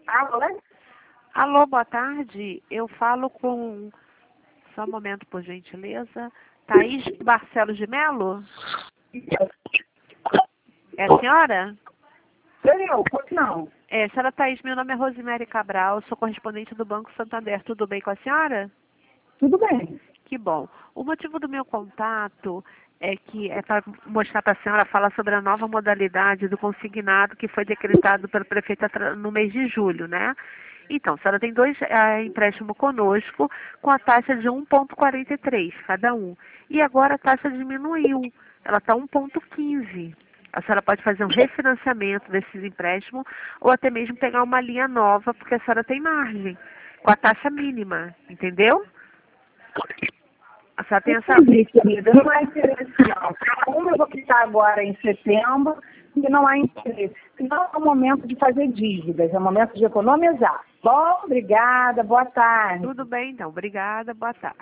Alô? Alô, boa tarde. Eu falo com... Só um momento, por gentileza. Thaís Barcelos de Melo? É a senhora? Sei eu, pois não. Senhora Thaís, meu nome é Rosemary Cabral, sou correspondente do Banco Santander. Tudo bem com a senhora? Tudo bem. Que bom. O motivo do meu contato é para mostrar para a senhora falar sobre a nova modalidade do consignado que foi decretado pelo prefeito no mês de julho, né? Então, a senhora tem dois empréstimos conosco com a taxa de 1,43 cada um. E agora a taxa diminuiu. Ela está 1,15. A senhora pode fazer um refinanciamento desses empréstimos ou até mesmo pegar uma linha nova, porque a senhora tem margem, com a taxa mínima, entendeu? A senhora tem essa... Entendi, querida. Não há interesse, não. Uma eu vou quitar agora em setembro e não há interesse. Não é o momento de fazer dívidas, é o momento de economizar. Bom, obrigada, boa tarde. Tudo bem, então. Obrigada. Boa tarde.